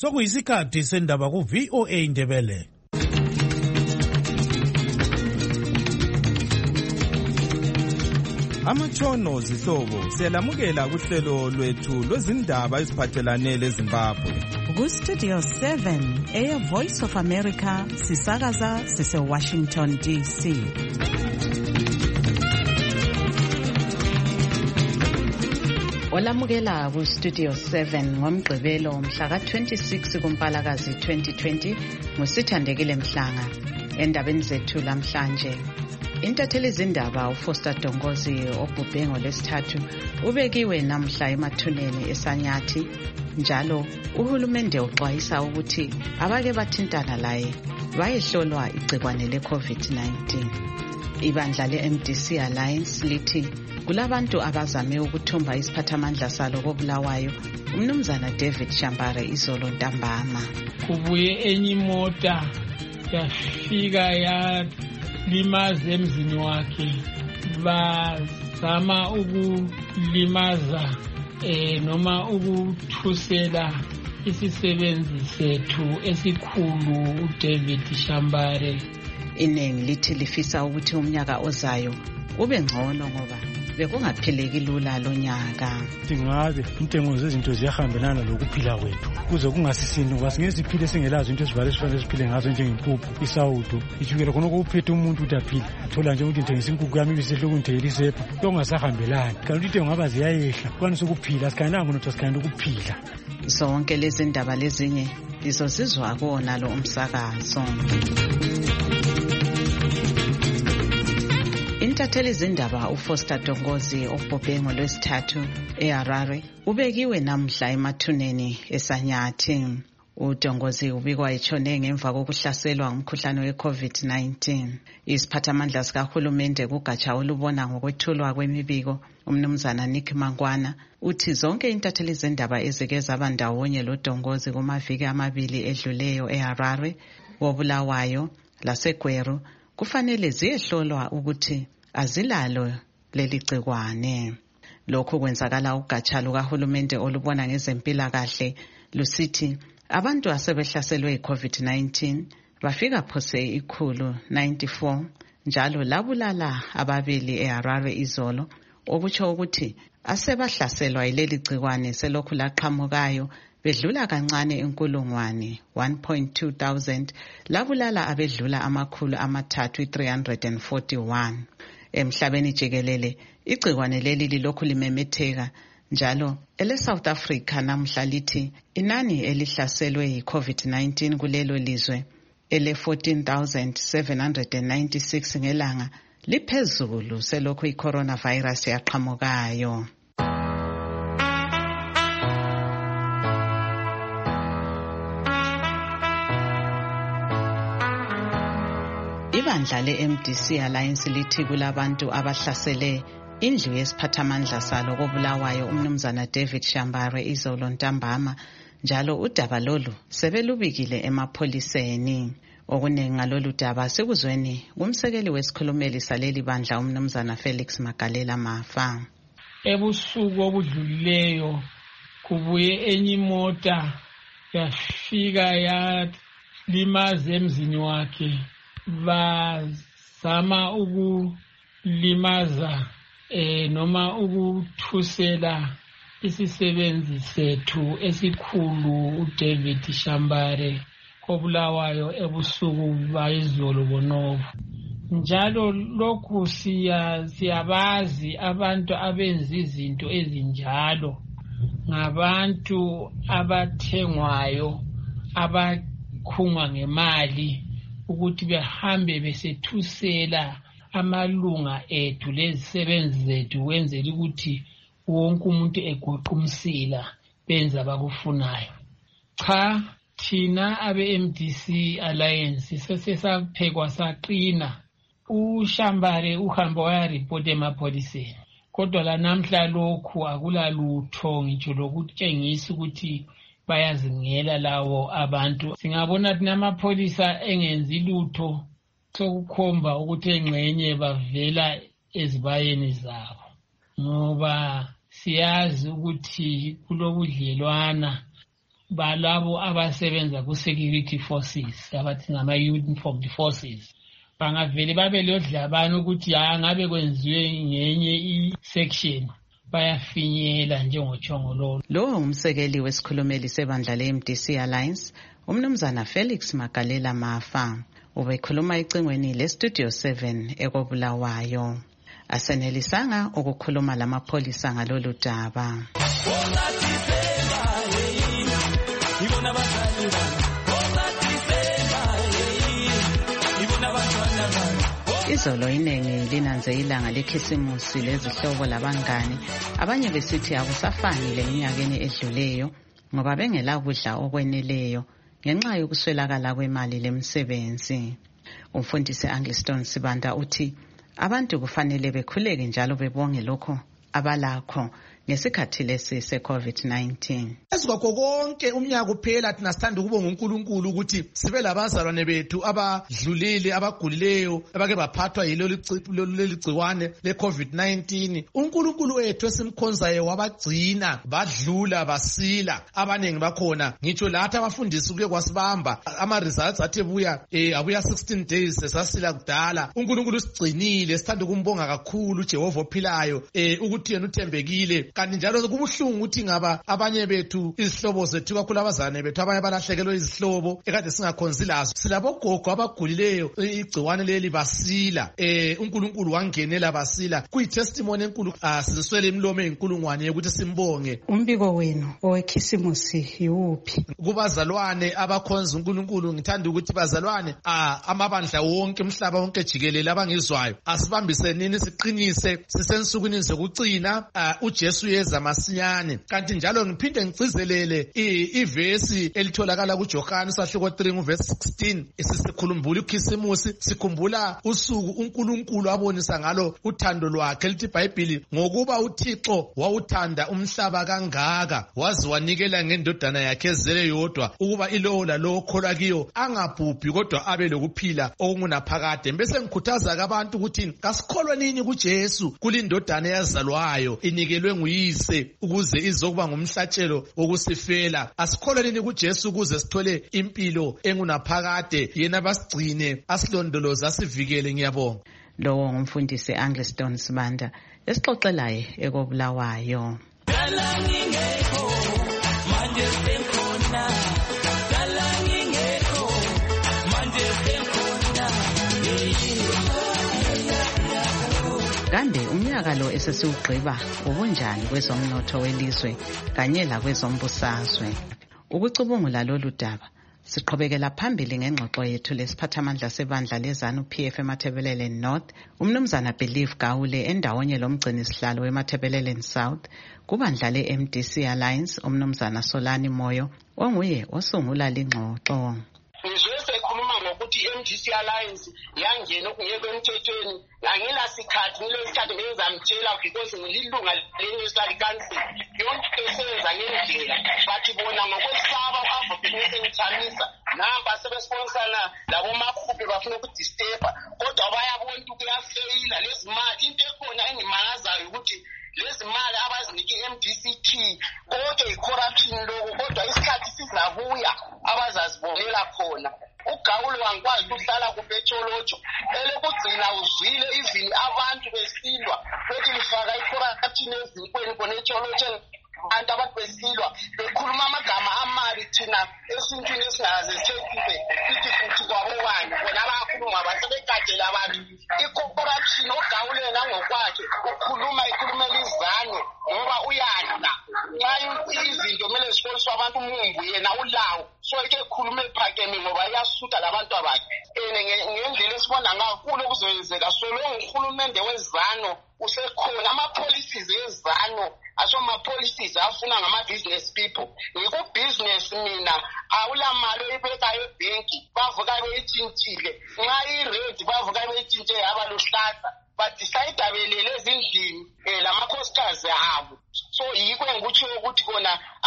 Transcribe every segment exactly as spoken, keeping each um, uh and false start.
sokuyisikhathi sendaba ku V O A Ndebele. Amatshono zihlobo siyalamukela kuhlelo lwethu lwezindaba eziphathelane leZimbabwe. Ku Studio seven e Voice of America sisakaza sise Washington D C. Olamukela ku Studio seven ngomgqibelo mhla ka twenty-six kuMpalakazi twenty twenty ngusithandekile Mhlanga. Endabeni zethu lamhlanje, intatheli zindaba uFoster Dongozi obhubhe ngolwesithathu ubekiwe namhla emathuneni eSanyathi, njalo uhulumende uxwayisa ukuthi abake bathintana laye bayehlolwa igcikwane le-COVID nineteen. Ibandla le-M D C Alliance lithi kulabantu abazame ukuthumba isiphathamandla salo koBulawayo umnumzana David Shambare izolo ntambama. Kubuye enye imota yafika ya limaza emzini wakhe, bazama ukulimaza eh noma ukuthusela isisebenzi sethu esikhulu uDavid Shambare. Iningi lithi lifisa ukuthi umnyaka ozayo ube ngcono ngoba bekungaphileki lula lo nyaka. Singabe intengo zezinto ziyahambelana lokuphila kwethu kuze kungasisini ngoba singesiphile singelazo into esivale esifanele siphile ngazo njengempuphu, isawudo, ijukela khona ukuphethe umuntu ukuthi aphile. Thola nje ukuthi ngithengisa inkukhu yami ibisehle ukunithengela isepha kungasahambelani, kanti into ngaba ziyayehla kwanisa ukuphila sikhananga nokuthi sikhanda ukuphila. Zonke lezi ndaba lezinye lizozizwa kuona lo umsakazo. Intatheli zindaba uFoster Dongozi obhubhe ngolwesithathu eHarare ubekiwe namhla emathuneni eSanyathi. uDongozi ubikwa etshone ngemva kokuhlaselwa ngumkhuhlane we-COVID nineteen. Isiphathamandla sikahulumende kugatsha olubona ngokwethulwa kwemibiko umnumzana Nick Mangwana uthi zonke intatheli zindaba ezike zaba ndawonye lo Dongozi kumaviki amabili edluleyo eHarare, koBulawayo laseGweru kufanele ziyehlolwa ukuthi azilalo leli gcikwane. Lokho kwenzakala ugatsha lukahulumende olubona ngezempilakahle lusithi abantu asebehlaselwe i-COVID nineteen bafika phose ikhulu ninety-four, njalo labulala ababili eHarare izolo, okutsho ukuthi asebahlaselwa yileli gcikwane selokhu laqhamukayo bedlula kancane inkulungwane one point two thousand, labulala abedlula amakhulu amathathu three hundred forty-one. Emhlabeni jikelele igcikwane leli lilokhu limemetheka, njalo ele South Africa namhla lithi inani elihlaselwe yi-COVID nineteen kulelo lizwe ele fourteen thousand seven hundred ninety-six ngelanga liphezulu selokhu i-coronavirus yaqhamukayo. Ibandla le-M D C Alliance lithi kulabantu abahlasele indlu yesiphathamandla salo koBulawayo umnumzana David Shambare izolo ntambama, njalo udaba lolu sebelubikile emapholiseni. Okuningi ngalolu daba sikuzweni kumsekeli wesikhulumeli saleli bandla umnumzana Felix Magalela Mafa. Ebusuku obudlulileyo kubuye enye imota yafika ya limaza emzini wakhe, bazama ukulimaza eh noma ukuthusela isisebenzi sethu esikhulu uDavid Shambare koBulawayo ebusuku bayizolo bonovo. Njalo lokhu siya siyabazi abantu abenza izinto ezinjalo ngabantu abathengwayo abakhungwa ngemali ukuthi behambe besethusela amalunga ethu lezisebenzi zethu wenzela ukuthi wonke umuntu egoqa umsila benza abakufunayo. Cha, thina abe-M D C Alliance sesesaphekwa saqina. uShambare uhamba wayaripota emapholiseni, kodwa la namhla lokhu akulalutho ngitsho lokutshengisa ukuthi bayazingela lawo abantu. Singabona thina amapholisa engenzi lutho sokukhomba ukuthi engxenye bavela ezibayeni zabo, ngoba siyazi ukuthi kulobudlelwana balabo abasebenza ku-security forces abathi ngama-uniformed forces bangavele babe lodlabana ukuthi ha ngabe kwenziwe ngenye i-section bayafinyela njengochongololo. Lo umsekeli wesikhulumeli sebandla le-M D C Alliance umnumzana Felix Magalela Mafa ubekhuluma ecingweni le-Studio seven ekobulawayo. Asenelisanga ukukhuluma lamapholisa ngalolu daba. Izolo iningi linanze ilanga lekhisimusi lezihlobo labangani, abanye besithi akusafani leminyakeni edluleyo ngoba bengela kudla okweneleyo ngenxa yokuswelakala kwemali lemsebenzi. Umfundisi Angliston Sibanda uthi abantu kufanele bekhuleke njalo bebonge lokho abalakho ngesikhathi lesi se-COVID nineteen. Esikho konke umnyaka uphela thina sithanda ukubonga uNkulunkulu ukuthi sibe labazalwane bethu abadlulile abagulileyo abake baphathwa yilolu gciwane le-COVID nineteen. uNkulunkulu wethu esimkhonzayo wabagcina badlula basila abanengi bakhona. Ngitsho lathi abafundisi kuke kwasibamba ama-results athi buya eh abuya sixteen days sesasila kudala. uNkulunkulu usigcinile, sithanda ukumbonga kakhulu uJehova ophilayo eh ukuthi yena uthembekile. Kanti njalo kubuhlungu ukuthi ngaba abanye bethu izihlobo zethu kakhulu abazane bethu abanye balahlekelwe izihlobo ekade singakhonzi lazo. Silabogogo abagulileyo igciwane leli basila, eh uNkulunkulu wangenela basila. Kuyitestimony enkulu asiziswele imlomo eyinkulungwane ukuthi simbonge. Umbiko wenu owekhisimusi yiwuphi? Kubazalwane abakhonza uNkulunkulu ngithanda ukuthi bazalwane amabandla wonke umhlaba wonke jikelele abangizwayo asibambisenini siqinise sisensukwini zokucina uJesu yeza masinyane. Kanti njalo ngiphinde ngicizelele ivesi elitholakala kuJohane usahluko three verse sixteen isisikhumbula ikhisimusi sikhumbula usuku uNkulunkulu abonisa ngalo uthando lwakhe. Lithi iBhayibheli ngokuba uThixo wawuthanda umhlaba kangaka waze wanikela ngendodana yakhe ezele yodwa ukuba ilowo lalowo okholwa kiyo angabhubhi kodwa abe lokuphila okungunaphakade. Bese ngikhuthaza abantu ukuthi kasikholwe nini kuJesu kulindodana yazalwayo inikelwe nguyise ukuze izokuba ngumhlatshelo wokusifela. Asikholwe nini kuJesu ukuze sithole impilo engunaphakade yena basigcine asilondoloze asivikele. Ngiyabonga. Lowo ngumfundisi Angliston Sibanda esixoxelayo ekobulawayo. Kande umnyaka lo esesiwugqiba ubunjani kwezomnotho welizwe kanye lakwezombusazwe. Ukucubungula lolu daba siqhubekela phambili ngengxoxo yethu lesiphathamandla sebandla lezanu P F eMathebelele North umnumzana Believe Gawule endawonye lomgcini sihlalo eMathebelele South kubandla le-M D C Alliance umnumzana Solani Moyo onguye osungula lengxoxo. I-M D C Alliance yangena okungekho emthethweni ngangela sikhathi ngilesikhathi ngizamtshela because ngililunga le-National Council yonke esenza ngendlela bathi bona ngokwesaba abavukile sengithamisa namba sebesponsana labo makhuphe bafuna ukudisturba kodwa bayabona ukuthi kuyafeyila lezi mali. Into ekhona engimangazayo ukuthi lezi mali abazinike i-M D C T konke i-corruption lokho kodwa isikhathi sizabuya abazazibonela khona. uGawule wangikwazi ukuhlala kuPetsholotsho elokugcina uzwile even abantu besilwa bethi lifaka icorruption ezinkweni khona eTsholotsho abantu abantu besilwa bekhuluma amagama amabi thina esintwini esingaze sithekile sithi futhi kwabobani bona abakhuluma basebekadela abantu icorruption. uGawule nangokwakhe ukhuluma ikhulumela izane ngoba uyadla nxa izinto kumele zikholiswe abantu umumbu yena ulawo so ike khulume ephakeme ngoba iyasutha labantu abakhe. Ngendlela esibona ngakulo kuzoyenzeka solo uhulumende wezano usekhona ama-policies ezano asho ama-policies afuna ngama-business people. Ngiku-business mina awulamali oyibekayo ebhenki bavuka beyitshintshile nxa i-red bavuka beyitshintshe yaba luhlaza badicide belele ezindlini lamakhosikazi abo. So yikho engikutshiwo ukuthi kona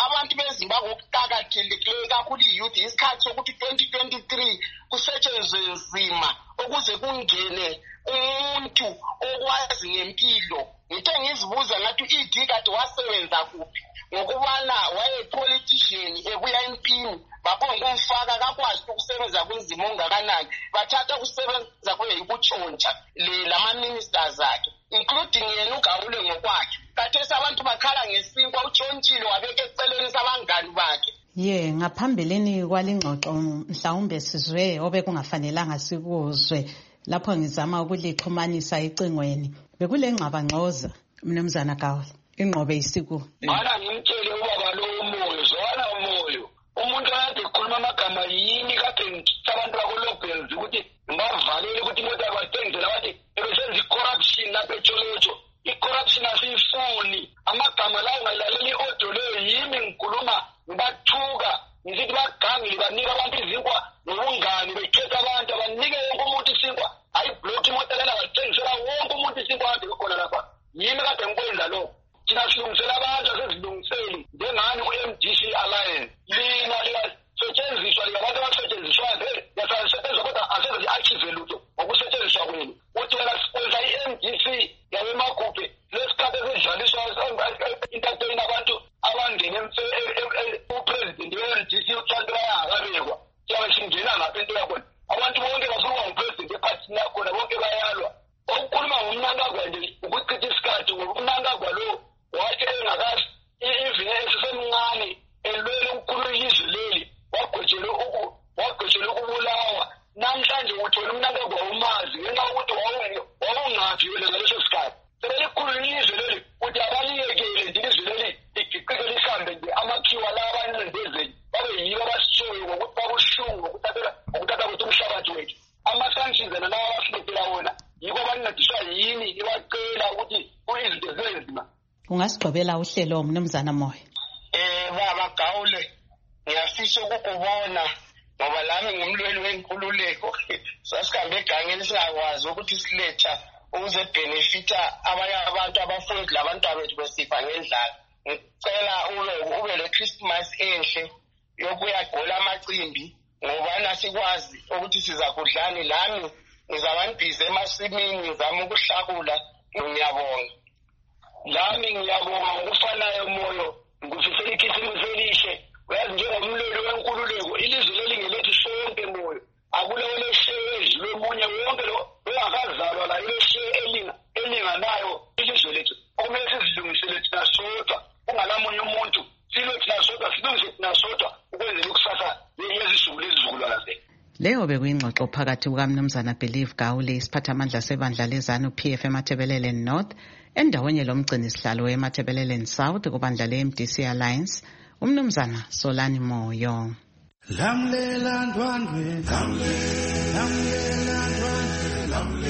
abantu bezimbabwe okuqakathekileyo kakhulu i-youth isikhathi sokuthi twenty twenty-three kusetshenzwe nzima ukuze kungene umuntu okwazi ngempilo. Ngithe ngizibuza ngathi u-Idi kade wasebenza kuphi ngokubana wayepolitician ebuya empini babonga umfaka kakwazi ukusebenza kunzima ongakanani bathatha ukusebenza kweyikutshontsha le lama-ministers akhe including yena uGawule ngokwakhe. Khathesi abantu bakhala ngesinkwa utshontshile wabeka eceleni sabangani bakhe. Ye ngaphambilini kwalingxoxo mhlawumbe sizwe obekungafanelanga sikuzwe lapho ngizama ukulixhumanisa ecingweni bekule ngxabangxoza mnumzana Gawule inqobe isiku. Mana ngimtshele ubaba lo umoyo zwana umoyo umuntu kade ekhuluma amagama yini kade ngithatha abantu bakolobhens ukuthi ngavalele ukuthi imoto abathengisela bathi ebesenza i-corruption lapha eTsholotsho. I-corruption asiyifuni amagama lawo ngayilaleli i-audio leyo yimi ngikhuluma ngibathuka ngizithi bagangile banika abantu izinkwa nobungani bekhetha abantu abanike wonke umuntu isinkwa ayiblock imoto lena bathengisela wonke umuntu isinkwa kade bekhona lapha yimi kade ngikwenza lo. Thina silungisela abantu asezilungiseli njengani ku-M D C Alliance lina liyasetshenziswa liyabantu abasetshenziswayo yasasetshenziswa kodwa aseze li-achieve lutho ngokusetshenziswa kwenu. Uthi wena sikwenza i-M D C yabemakhuphe lesikhathi esidlaliswa entatweni abantu abangene upresident we-M D C uThantla yakabekwa siyabe singena ngapha into yakhona abantu bonke bafuna ngupresident ephathini yakhona bonke bayalwa. Okukhuluma ngomnankagwa nje ukuchitha isikhathi ngomnankagwa lo wathi engakazi even esesemncane elwele ukukhulula ilizwe leli wagwetshele wagwetshele ukubulawa. Namhlanje uthola umnankagwa umazi ngenxa yokuthi wawungaphi wena ngaleso sikhathi sebelikhulula ilizwe leli ukuthi abaliyekele nje ilizwe leli ligiqike lihambe nje amakhiwa la abancindezeli babe yibo abasitshoyo ngokuthi babuhlungu ngokuthathela ngokuthatha kuthi umhlabathi wethu. Ama-sanctions ena lawa abasibekela wona yiko abancediswa yini ibacela ukuthi izinto zenzima. Ungasigqobela uhlelo mnumzana Moyo. Eh baba Gawule ngiyafisa ukukubona ngoba lami ngumlweli wenkululeko sasihambe egangeni singakwazi ukuthi siletha ukuze benefita abanye abantu abafundi labantu abethu besifa ngendlala. Ngicela ube ube le Christmas enhle yokuyagola amacimbi ngoba nasikwazi ukuthi siza kudlani lami ngizabambhize emasimini ngizama ukuhlakula. Ngiyabonga lami ngiyabonga ngokufanayo moyo ngifisela ikhisimusi elihle. Uyazi njengomlweli wenkululeko ilizwe leli ngelethu sonke moyo akulewo lesheya ezilwe omunye wonke lo ongakazalwa la ilesheya elinga elinganayo ilizwe lethu okumele sizilungisele thina sodwa ungalamunye umuntu silwe thina sodwa silungise thina sodwa ukwenzela ikusasa yezizulu ezizukulwana zethu. Leyo bekuyingxoxo phakathi kukaMnumzana Believe Gawule isiphathamandla sebandla lezanu P F eMathebelele North endaweni lomgcini sihlalo weMathebelele South kubandla le-M D C Alliance uMnumzana Solani Moyo. Lamlela ndwandwe lamlela ndwandwe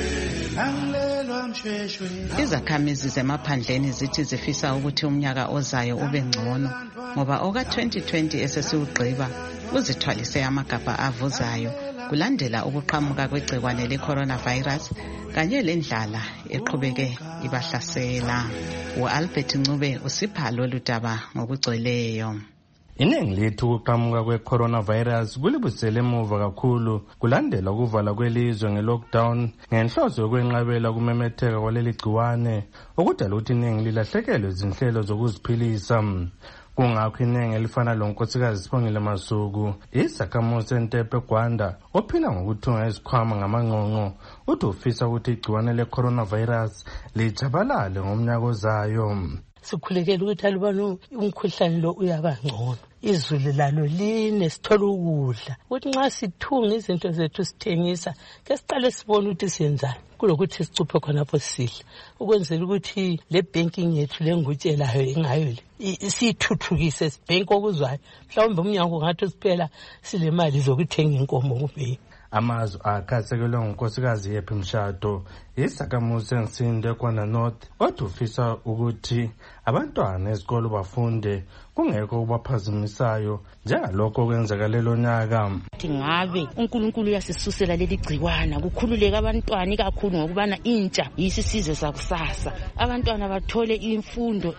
lamlela mshweshwe. Izakhamizi zemaphandleni zithi zifisa ukuthi umnyaka ozayo ube ngcono ngoba oka twenty twenty esesiwugqiba uzithwalise amagabha avuzayo kulandela ukuqhamuka kwegcikwane le-coronavirus kanye lendlala eqhubeke ibahlasela. U-Albert Ncube usipha lolu daba ngokugcweleyo. Iningi lethu ukuqhamuka kwe-coronavirus kulibusele emuva kakhulu kulandela ukuvala kwelizwe nge-lockdown ngenhloso yokwenqabela ukumemetheka kwaleli gciwane okudala ukuthi iningi lilahlekelwe izinhlelo zokuziphilisa. Kungakho iningi elifana lonkosikazi Sibongile Masuku isakhamuzi eNtepe eGwanda ophila ngokuthunga izikhwama ngamangqongqo uthi ufisa ukuthi igciwane le-coronavirus lijabalale ngomnyaka ozayo. Sikhulekela ukuthi alubona umkhuhlane lo uyabangcono izulu lalo line sithola ukudla ukuthi nxa sithunga izinto zethu sithengisa ke siqale sibone ukuthi siyenzani kulokuthi sicuphe khonapho sidla ukwenzela ukuthi le banking yethu lengutshelayo ingayo le siyithuthukise sibhenki okuzwayo mhlawumbe umnyango ngathi siphela silemali zokuthenga inkomo kubhe. Amazwi akhasekelwe ngunkosikazi Happy Mshado isakhamuzi Nsinde Kwanda North othi ufisa ukuthi abantwana esikolo bafunde kungekho kubaphazimisayo njengalokho kwenzeka lelo nyaka. Ngabe uNkulunkulu uyasisusela leli gciwana kukhululeka abantwana ikakhulu ngokubana intsha yisizwe sakusasa. Abantwana bathole imfundo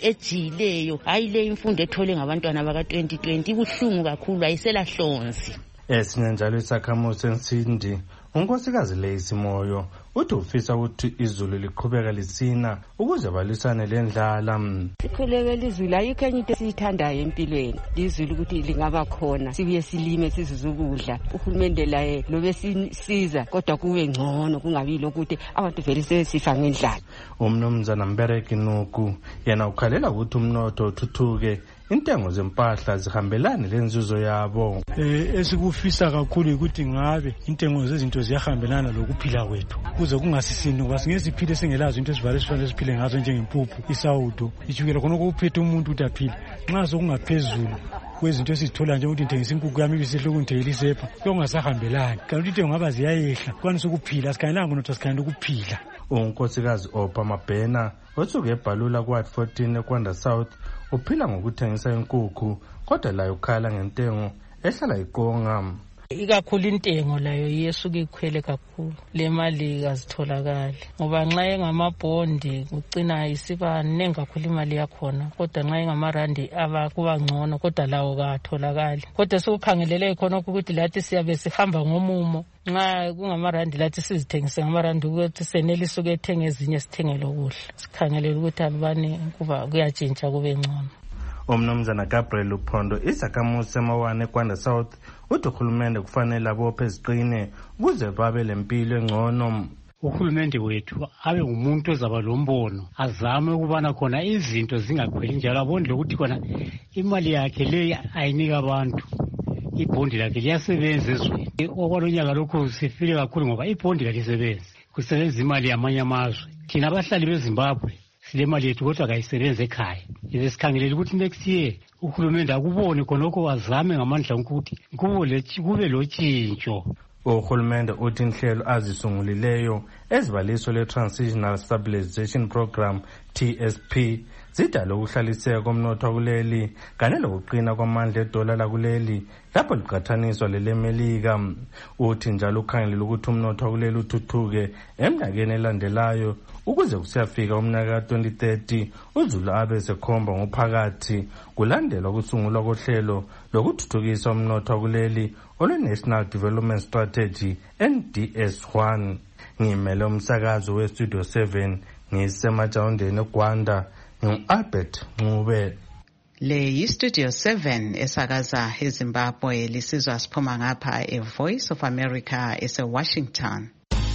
ejileyo hayi le imfundo ethole ngabantwana baka twenty twenty ibuhlungu kakhulu ayisela hlonzi. Esinye njalo isakhamuzi Nsindi unkosikazi Lacey Moyo uthi ufisa ukuthi izulu liqhubeka lisina ukuze balisane lendlala. Sikhuleke lizulu ayikho enye into esiyithandayo empilweni lizulu ukuthi lingaba khona sibuye silime sizizukudla uhulumende laye lobe sisiza kodwa kube ngcono kungabi lokuthi abantu vele sesifa ngendlala. Umnumzana Mbereki Nuku yena ukhalela ukuthi umnotho uthuthuke intengo zempahla zihambelane lenzuzo yabo. Eh esikufisa kakhulu ukuthi ngabe intengo zezinto ziyahambelana lokuphila kwethu kuze kungasisini ngoba singesiphile singelazo into esivale sifanele siphile ngazo njengempuphu isawudo ijukela khona ukuphethe umuntu utaphila nxa sokungaphezulu kwezinto esizithola nje ukuthi ngithengisa inkukhu yami ibisehloko ngithengisa isepha kungasahambelani kanti into ngaba ziyayehla kwanisa ukuphila sikhanelanga ukuthi sikhanele ukuphila. Unkosikazi Opha Mabhena osuke eBhalula kwathi fourteen eKwanda South uphila ngokuthengisa inkukhu kodwa layo ukhala ngentengo ehlala iqonga. Ikakhulu intengo layo yesuka ikhwele kakhulu le mali kazitholakali ngoba nxa engamabhondi ucina isiba nengi kakhulu imali yakhona kodwa nxa engamarandi abakuba ngcono kodwa lawo katholakali kodwa sikukhangelele khona ukuthi lathi siyabe sihamba ngomumo nxa kungamarandi lathi sizithengise ngamarandi ukuthi senelisa ukuthenga ezinye sithenge lokudla sikhangelele ukuthi alubani kuba kuyatshintsha kube ngcono. Umnumzana Gabriel Uphondo isakhamuzi semawane eKwanda South uthi uhulumende kufanele abophe iziqine ukuze babe lempilo engcono. Uhulumende wethu abe ngumuntu ozaba lombono azame ukubana khona izinto zingakhweli njalo abondle ukuthi khona imali yakhe le ayinika abantu ibhondi lakhe liyasebenza ezweni. Okwalonyaka lokhu sifile kakhulu ngoba ibhondi lakhe lisebenza kusebenza imali yamanye amazwe. Thina abahlali beZimbabwe sile mali yethu kodwa kayisebenze ekhaya. Yize sikhangelele ukuthi next year uhulumende akubone khonokho wazame ngamandla ukuthi kube lotshintsho. Uhulumende uthi inhlelo azisungulileyo ezibaliso le-Transitional Stabilization Program T S P zidala ukuhlaliseka komnotho kuleli kanye lokuqina kwamandla edola lakuleli lapho liqhathaniswa lelemelika. Uthi njalo ukhangelela ukuthi umnotho kuleli uthuthuke eminyakeni elandelayo ukuze kusiyafika umnyaka twenty thirty uzulu abe sekhomba ngophakathi kulandelwa ukusungulwa kohlelo lokuthuthukisa umnotho kuleli olwe-National Development Strategy N D S one. Ngimele umsakazo we-Studio seven ngisemajawundeni eGwanda ngu-Albert Ncube. Le yi-Studio seven esakaza eZimbabwe lisizwa siphuma ngapha e-Voice of America ese-Washington.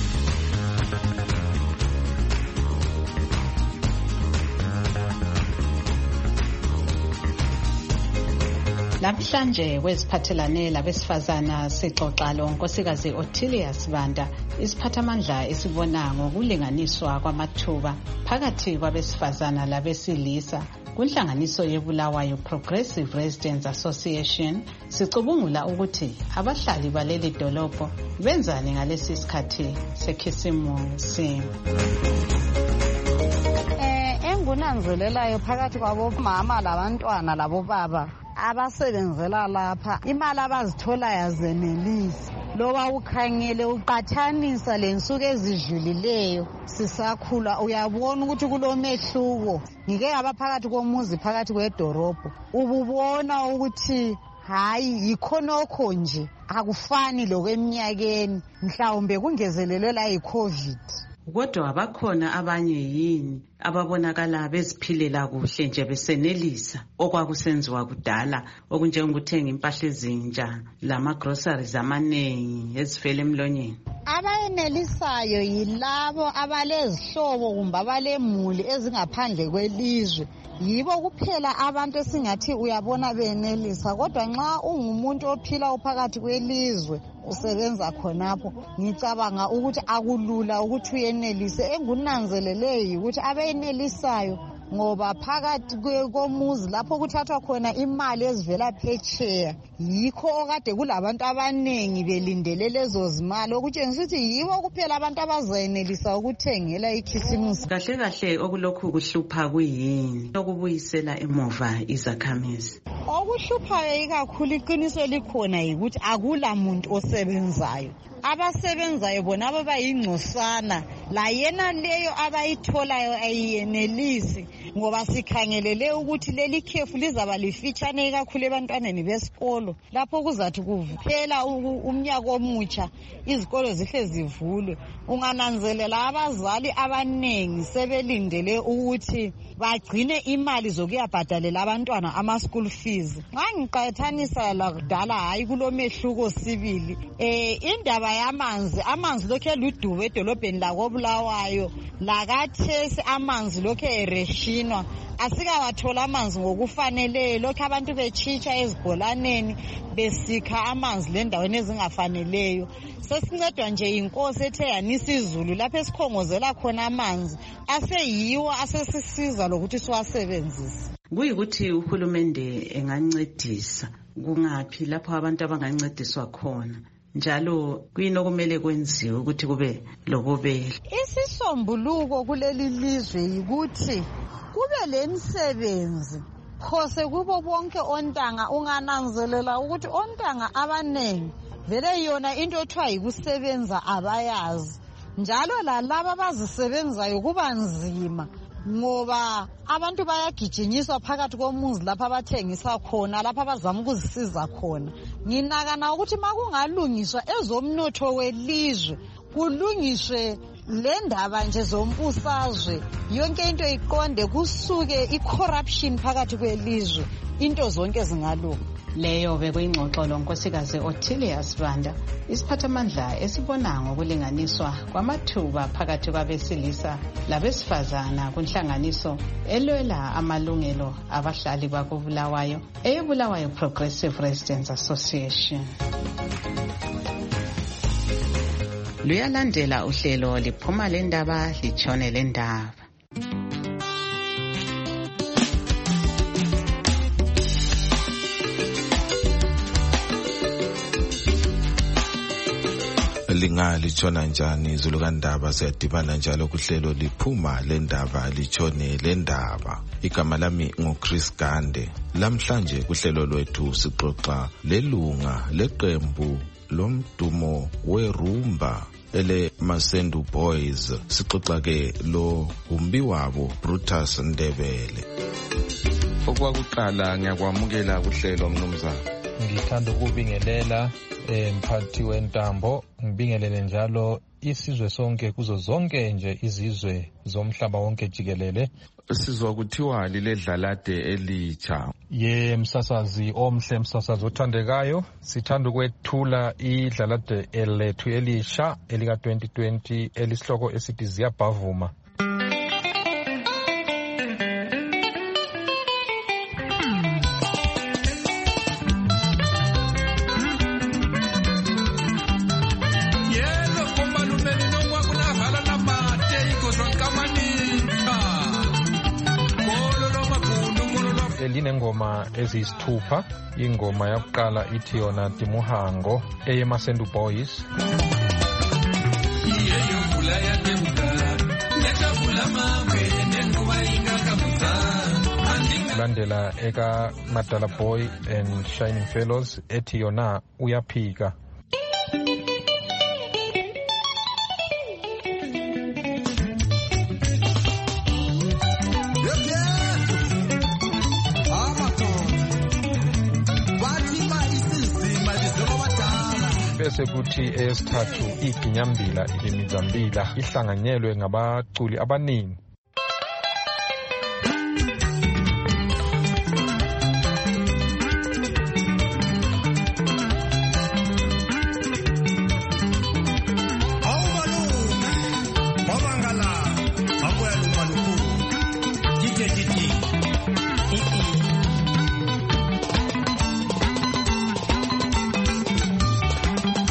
Namhlanje kweziphathelane labesifazana sixoxa lo nkosikazi Ottilia Sibanda isiphathamandla esibona ngokulinganiswa kwamathuba phakathi kwabesifazana labesilisa kunhlanganiso yeBulawayo Progressive Residents Association. Sicubungula ukuthi abahlali baleli dolobho benzani ngalesi sikhathi sekhisimusi. Eh engunanzelelayo phakathi kwabomama labantwana labobaba abasebenzela lapha imali abazithola yazenelisa loba ukhangele uqathanisa lensuku ezidlulileyo sisakhula uyabona ukuthi kulomehluko. Ngike abaphakathi komuzi phakathi kwedorobho ububona ukuthi hayi ikhonokho nje akufani lokweminyakeni mhlawumbe kungezelelwe la iCovid. Kodwa bakhona abanye yini ababonakala beziphilela kuhle nje besenelisa okwakusenziwa kudala okunjengokuthenga impahla ezintsha lama-groceries amaningi ezifela emlonyeni. Abayenelisayo yilabo abalezihlobo kumbe abalemuli ezingaphandle kwelizwe. Yibo kuphela abantu esingathi uyabona benelisa kodwa nxa ungumuntu ophila uphakathi kwelizwe usebenza khonapho ngicabanga ukuthi akulula ukuthi uyenelise. Engunanzeleleyo ukuthi abenelisayo ngoba phakathi komuzi lapho kuthathwa khona imali ezivela phetsheya yikho okade kulabantu abanengi belindele lezo zimali okutshengisa ukuthi yibo kuphela abantu abazayenelisa ukuthengela ikhisimusi. Kahle kahle okulokhu kuhlupha kuyini okubuyisela emuva izakhamizi? Okuhluphayo ikakhulu iqiniso likhona yikuthi akula muntu osebenzayo. Abasebenzayo bona ababayingcosana la yena leyo abayitholayo ayiyenelisi ngoba sikhangelele ukuthi leli khefu lizaba lifitshane kakhulu ebantwaneni besikolo lapho kuzathi kuphela umnyaka omutsha izikolo zihle zivulwe. Ungananzelela abazali abanengi sebelindele ukuthi bagcine imali zokuyabhadalela abantwana ama school fees. Nxa ngiqathanisa lakudala hayi kulomehluko sibili. Eh indaba yamanzi amanzi lokho eludubo edolobheni lakoBulawayo lakathesi amanzi lokho ereshinwa asikawathola amanzi ngokufaneleyo lokho abantu bechitsha ezibholaneni besikha amanzi lendaweni ezingafaneleyo. Sesincedwa nje inkosi ethe yanisa izulu lapho esikhongozela khona amanzi aseyiwo asesisiza lokuthi siwasebenzise. Kuyikuthi uhulumende engancedisa kungaphi lapho abantu abangancediswa khona njalo kuyini okumele kwenziwe ukuthi kube lokubele? Isisombuluko kuleli lizwe yikuthi kube lemsebenzi phose kubo bonke ontanga. Ungananzelela ukuthi ontanga abanengi vele yona into othiwa yikusebenza abayazi njalo lalabo abazisebenzayo kuba nzima ngoba abantu bayagijinyiswa phakathi komuzi lapha abathengisa khona lapha abazama ukuzisiza khona. Nginakana ukuthi makungalungiswa ezomnotho welizwe kulungiswe le ndaba nje zombusazwe yonke into iqonde kusuke icorruption phakathi kwelizwe into zonke zingalunga. Leyo bekuyingxoxo lonkosikazi Ottilia Sibanda isiphathamandla esibona ngokulinganiswa kwamathuba phakathi kwabesilisa labesifazana kunhlanganiso elwela amalungelo abahlali bakoBulawayo eBulawayo Progressive Residents Association. Luyalandela uhlelo liphuma lendaba litshone lendaba. Lingali tshona njani izulu kandaba siyadibana njalo kuhlelo liphuma lendaba litshone lendaba. Igama lami nguChris Gande. Lamhlanje kuhlelo lwethu sixoxa lelunga leqembu lomdumo werumba ele Masendu Boys. Sixoxa ke lo umbi wabo Brutus Ndebele. Okwakuqala ngiyakwamukela kuhlelo mnumzana. Ngithanda ukubingelela emphathi wentambo, ngibingelele njalo isizwe sonke kuzo zonke nje izizwe zomhlaba wonke jikelele. Sizwa kuthiwa liledlalade elitsha. Ye msasazi omhle, msasazi othandekayo, sithanda ukwethula idlalade elethu elisha elika twenty twenty elisihloko esithi ziyabhavuma. Ngoma eziyisithupha. Ingoma yakuqala ithi yona Timuhango eyeMasendu Boys. Landela eka Madala Boy and Shining Fellows ethi yona Uyaphika. Sekuthi esithathu iginyambila ilimizambila ihlanganyelwe ngabaculi abaningi.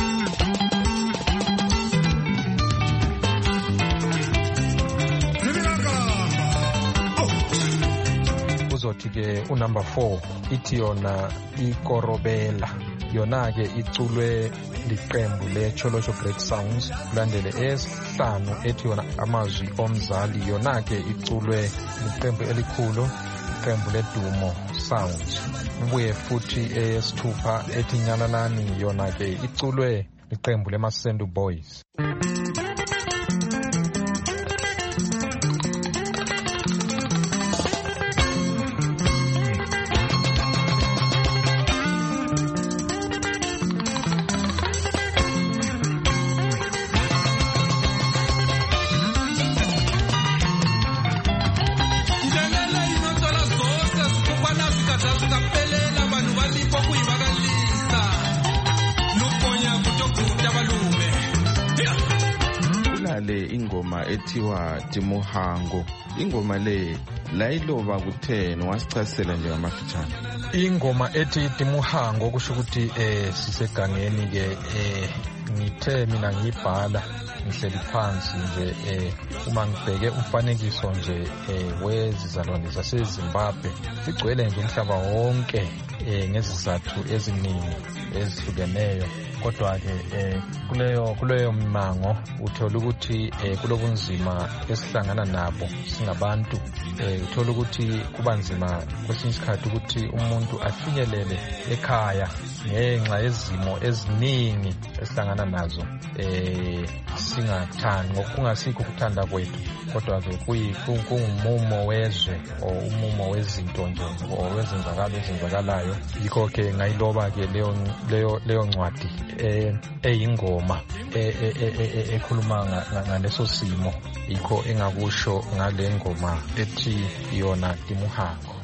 Give it up. ke unumber four ithi yona ikorobela, yona ke iculwe liqembu le-Cholosho Great Sounds. Kulandele esihlanu ethi yona amazwi omzali, yona ke iculwe liqembu elikhulu, iqembu leDumo Sounds. Ubuye futhi eyesithupha ethi Nyalalani, yona ke iculwe liqembu leMasendu Boys. Ingoma ethiwa Timuhango, ingoma le layiloba kutheni, wasichasisela nje ngamafitshane. Ingoma ethi Timuhango kusho ukuthi eh sisegangeni ke eh ngithe mina ngibhala ngihleli phansi nje eh uma ngibheke umfanekiso nje eh wezizalwane zaseZimbabwe sigcwele nje umhlaba wonke eh ngezizathu eziningi ezihlukeneyo, kodwa ke eh kuleyo kuleyo mmango uthola ukuthi eh kulobunzima esihlangana nabo singabantu, eh uthola ukuthi kubanzima kwesinye isikhathi ukuthi umuntu afinyelele ekhaya ngenxa yezimo eziningi esihlangana nazo, eh singathandi ngokungasikho ukuthanda kwethu, kodwa ke kungumumo wezwe o umumo wezinto nje owezenzakalo ezenzakalayo. Yikho ke ngayiloba ke leyo leyo leyo ncwadi eh eyingoma ekhuluma ngaleso simo, yikho engakusho ngale ngoma ethi yona Timuhango.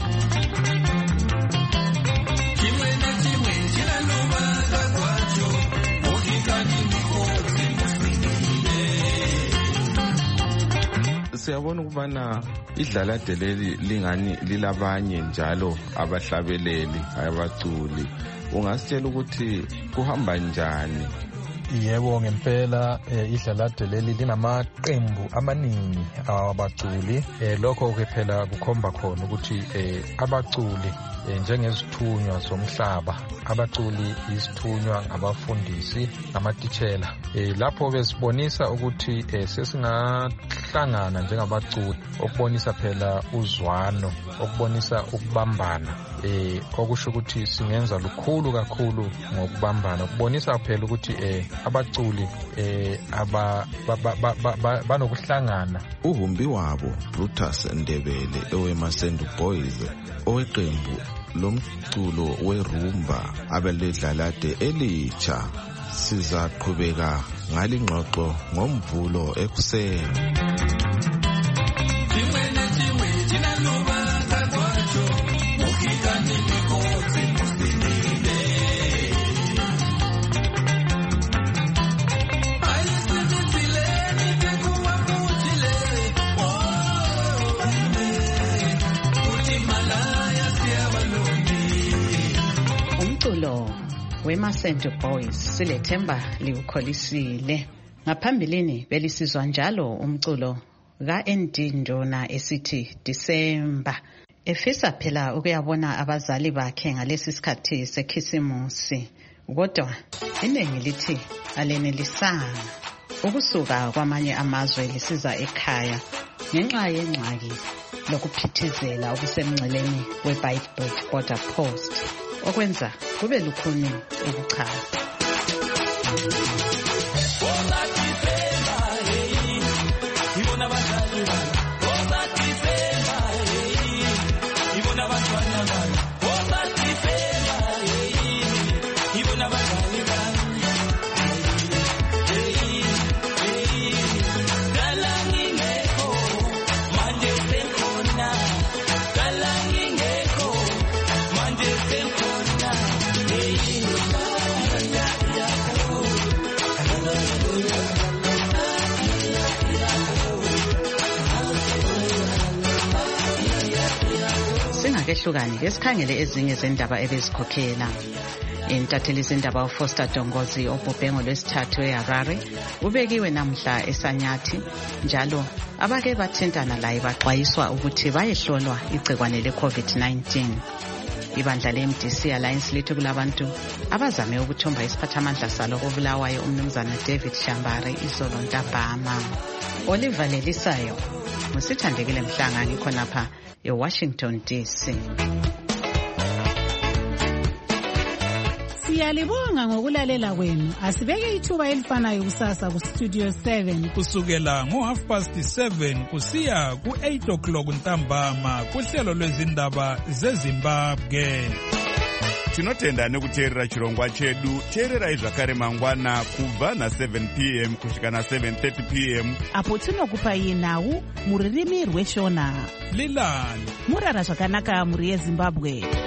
Siyabona ukubana idlalade leli lingani lilabanye njalo abahlabeleli abaculi, ungasitshela ukuthi kuhamba njani? Yebo ngempela idlalade leli linamaqembu amaningi abaculi, lokho ke phela kukhomba khona ukuthi abaculi njengezithunywa zomhlaba, abaculi izithunywa ngabafundisi amatitshela, lapho besibonisa ukuthi sesingahlangana njengabaculi, okubonisa phela uzwano, okubonisa ukubambana, eh okusho ukuthi singenza lukhulu kakhulu ngokubambana, kubonisa phela ukuthi eh abaculi eh aba banokuhlangana. Uhumbi wabo Brutus Ndebele oweMasendu Boys, oweqembu lomculo werumba abeledlalade elitsha. Sizaqhubeka ngalingxoxo ngomvulo ekuseni. Umculo weMasendu Boys silethemba liwukholisile. Ngaphambilini belisizwa njalo umculo ka-N D Ndona esithi December, efisa phela ukuyabona abazali bakhe ngalesi sikhathi sekhisimusi, kodwa iningi lithi alenelisango ukusuka kwamanye amazwe lisiza ekhaya ngenxa yengxaki lokuphithizela okusemngceleni weBaitbridge Border Post, okwenza kube lukhuni ukuchaza. Singakehlukani ke sikhangele ezinye zendaba ebezikhokhela. Intatheli zindaba uFoster Dongozi obhubhe ngolwesithathu eHarare ubekiwe namhla eSanyathi, njalo abake bathintana laye baxwayiswa ukuthi bayehlolwa igcikwane le-COVID nineteen. Ibandla le-M D C Alliance lithi kulabantu abazame ukuthumba isiphathamandla salo kobulawayo umnumzana David Shambari izolo ntambama. Oliver Lelisayo, Musithandekile Mhlanga, ngikho lapha eWashington D C. Siyalibonga ngokulalela kwenu. Asibeke ithuba elifanayo kusasa ku Studio seven kusukela ngo half past seven kusiya ku eight o'clock ntambama kuhlelo lwezindaba zeZimbabwe. Tinotenda nekuteerera chirongwa chedu. Teererai zvakare mangwana kubva na seven p m kusvika na seven thirty p m apo tinokupai nhau muririmi rweshona. Lilani murara zvakanaka muri yeZimbabwe.